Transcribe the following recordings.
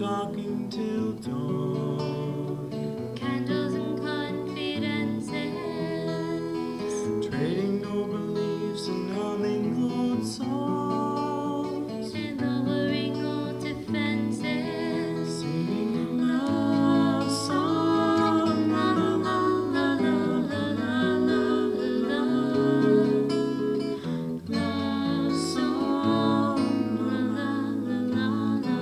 talking till dawn. Candles and confidences, Trading no beliefs and humming old songs. and lowering old defenses. Singing a love song. La la la la la la la la la. Love song. La la la la la.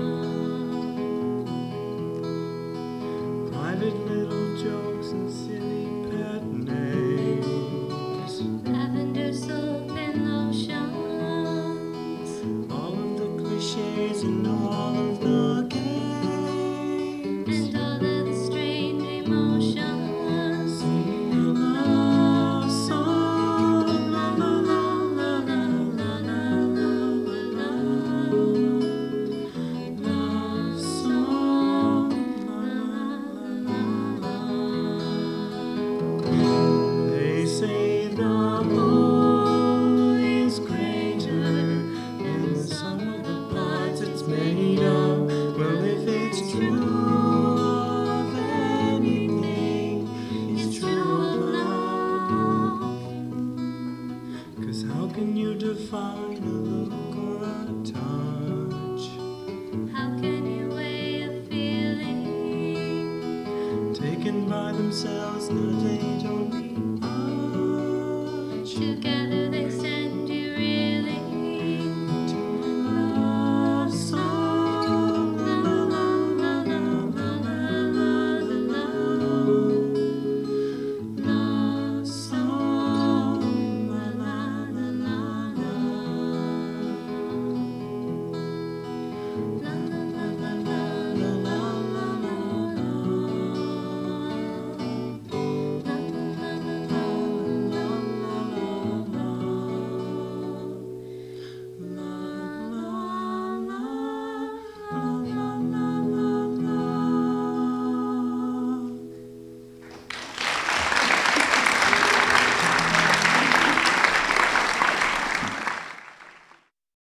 Private little jokes and silly pet names. Lavender soap and lotions, All of the cliches and all of the games. and all of the strange emotions. Singing a love song. La la la la la la la la la. Love song. La la la la la. They say the whole is greater than the sum of the parts it's made of. Well, if it's true of anything, it's true of love. 'Cause how can you define a look or a touch? How can you weigh a feeling Taken by themselves